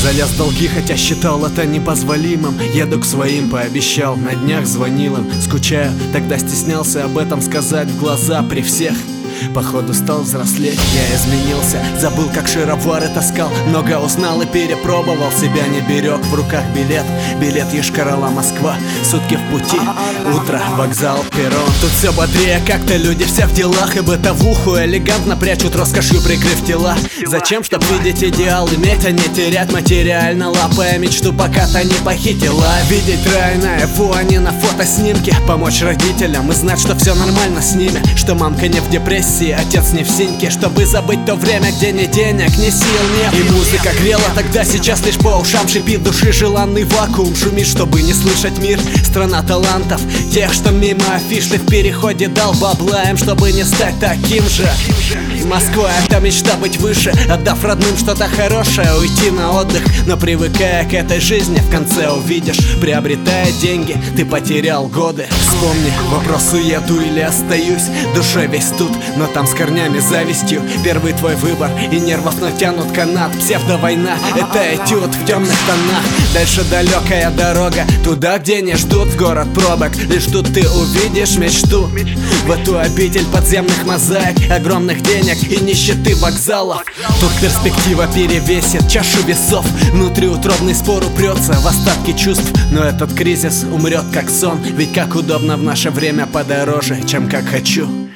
Залез в долги, хотя считал это непозволимым. Еду к своим, пообещал, на днях звонил им. Скучаю, тогда стеснялся об этом сказать в глаза при всех. Походу стал взрослеть, я изменился. Забыл, как шаровары таскал. Много узнал и перепробовал. Себя не берег, в руках билет. Билет Йошкар-Ола, Москва. Сутки в пути, утро, вокзал, перрон. Тут все бодрее, как-то люди все в делах. И бытовуху элегантно прячут, роскошью прикрыв тела. Зачем, чтоб видеть идеал, иметь, а не терять материально, лапая мечту, пока та не похитила. Видеть тройная фу, а не на фотоснимке. Помочь родителям и знать, что все нормально с ними. Что мамка не в депрессии, отец не в синьке, чтобы забыть то время, где ни денег, ни сил нет. И музыка грела тогда, сейчас лишь по ушам шипит. Души желанный вакуум шумит, чтобы не слышать мир. Страна талантов, тех, что мимо афиш. Ты в переходе дал бабла им, чтобы не стать таким же. Москва — это мечта быть выше, отдав родным что-то хорошее, уйти на отдых. Но привыкая к этой жизни, в конце увидишь, приобретая деньги, ты потерял годы. Вспомни, вопрос: уеду или остаюсь. Душой весь тут, но там с корнями завистью. Первый твой выбор, и нервов натянут канат. Псевдовойна — это этюд в темных тонах. Дальше далекая дорога, туда, где не ждут в город пробок. Лишь тут ты увидишь мечту, в эту обитель подземных мозаик, огромных денег и нищеты вокзалов. Тут перспектива перевесит чашу весов. Внутриутробный спор упрется в остатки чувств. Но этот кризис умрет как сон. Ведь как удобно в наше время подороже, чем как хочу.